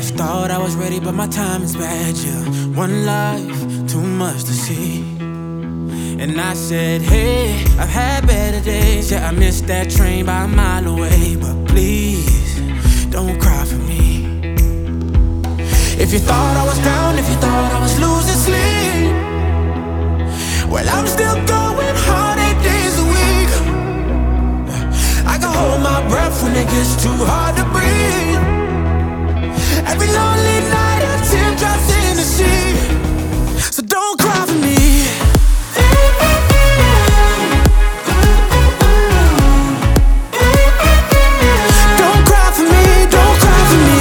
Thought I was ready, but my time is bad, yeah. One life, too much to see. And I said, hey, I've had better days. Yeah, I missed that train by a mile away. But please, don't cry for me. If you thought I was down, if you thought I was losing sleep, well, I'm still going hard 8 days a week. I can hold my breath when it gets too hard to breathe. Every lonely night a tear drops in the sea. So don't cry for me. Don't cry for me, don't cry for me.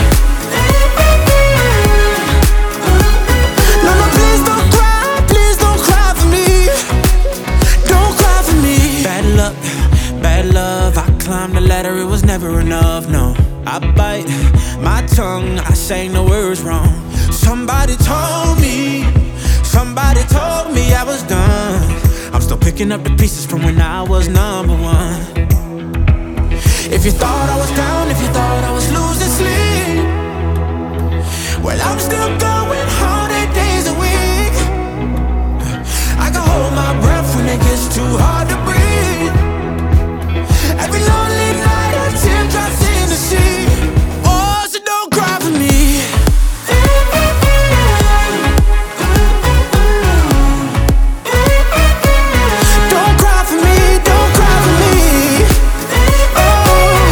No, no, please don't cry for me. Don't cry for me. Bad luck, bad love, I climbed the ladder, it was never enough, no. I bite my tongue, I sang the words wrong. Somebody told me I was done. I'm still picking up the pieces from when I was number one. If you thought I was down, if you thought I was losing sleep, well, I'm still going hard 8 days a week. I can hold my breath when it gets too hard to breathe. Every lonely night a tear drops in the sea. Oh, so don't cry for me. Don't cry for me, don't cry for me. Oh,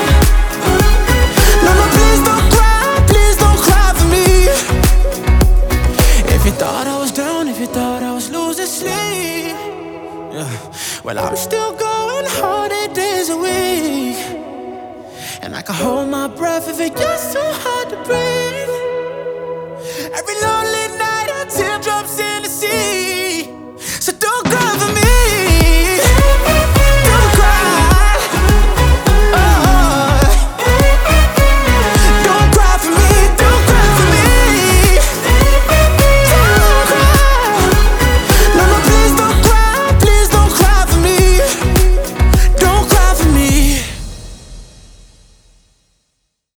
no, no, please don't cry for me. If you thought I was down, if you thought I was losing sleep, well, I'm still going hard 8 days a week. And I can hold my breath if it gets too hard to breathe.